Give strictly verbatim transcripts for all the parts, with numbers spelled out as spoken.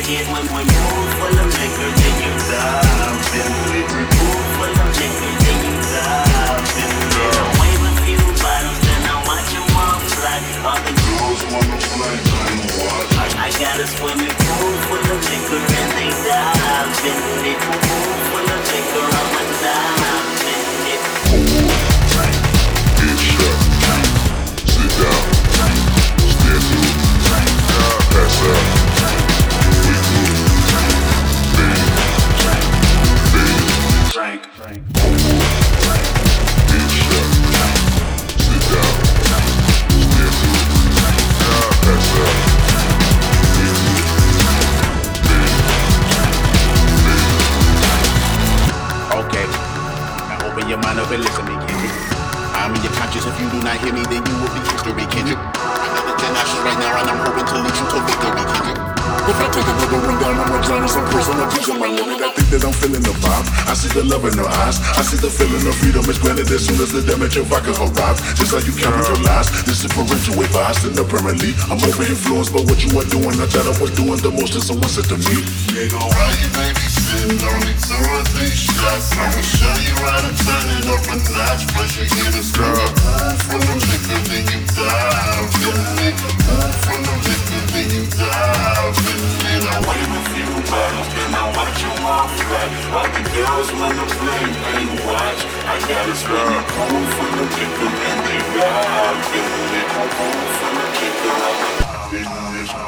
again when we move full of liquor, then you dive in it. Move full of liquor, then you dive in it. I wave a few bottles, then I watch them all fly. All the girls wanna play, man, what? I, I got a swimming pool full of liquor and they dive in it. Pool full of liquor, I'ma dive in it. Drink, get shut, sit down, stand up, pass out, wake up, bang, bang, Drink, drink, get shut, sit down, stand up, pass out, wake up, bang, bang. Okay, now open your mind up and listen to me, Kendrick. I'm in your conscience. If you do not hear me, then you will be history, Kendrick. Another ten ashes right now, and I'm hoping to lead you to victory, Kendrick. If I take a nigga one down, I'ma drown in some prison. I'm teaching my limit. I think that I'm feeling the vibe. I see the love in her eyes. I see the feeling of freedom is granted as soon as the damage of vodka arrives. Just how you count your lies. This is parental advice, and apparently I'm over influenced by what you are doing. I thought I was doing the most, and someone said to me, nigga, why you babysitting? Only two or three shots. I'ma show you how to turn it up a notch. First you get a scar. Full of liquor, then you dive in it. Full of liquor, then you dive in it. I wave a few bottles, then I watch them all fly. All the girls wanna play, they watch. I got a swimming pool full of liquor and they dive in it. Pool full of liquor, I'ma dive in it.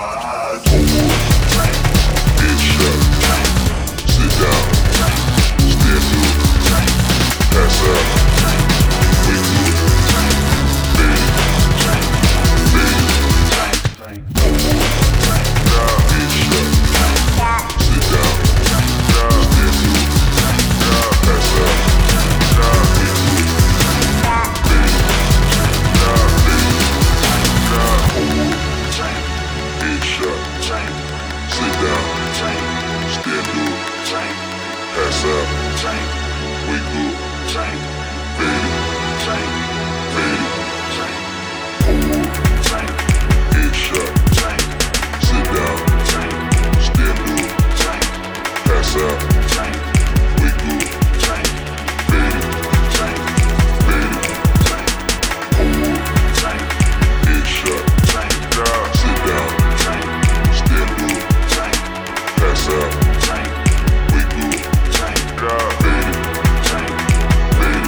Get shut, sit down, stand up, pass out, wake up, bang, bang, get shut, sit down, stand up, pass out, wake up, bang, bang, get shut, sit down, stand up, pass out, wake up, bang, bang, get shut, sit down, stand up, pass out, wake up, bang, bang, get shut, sit down, stand up, pass out, wake up, bang, bang,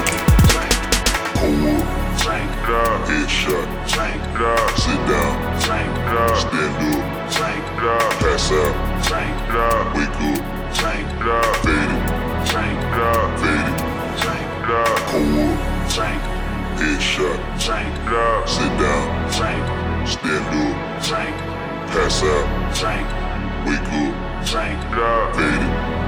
get shut, sit down, stand up, pass out, wake up, fade it, fade it, cold, get shut, sit down, stand up, pass out, wake up, fade it.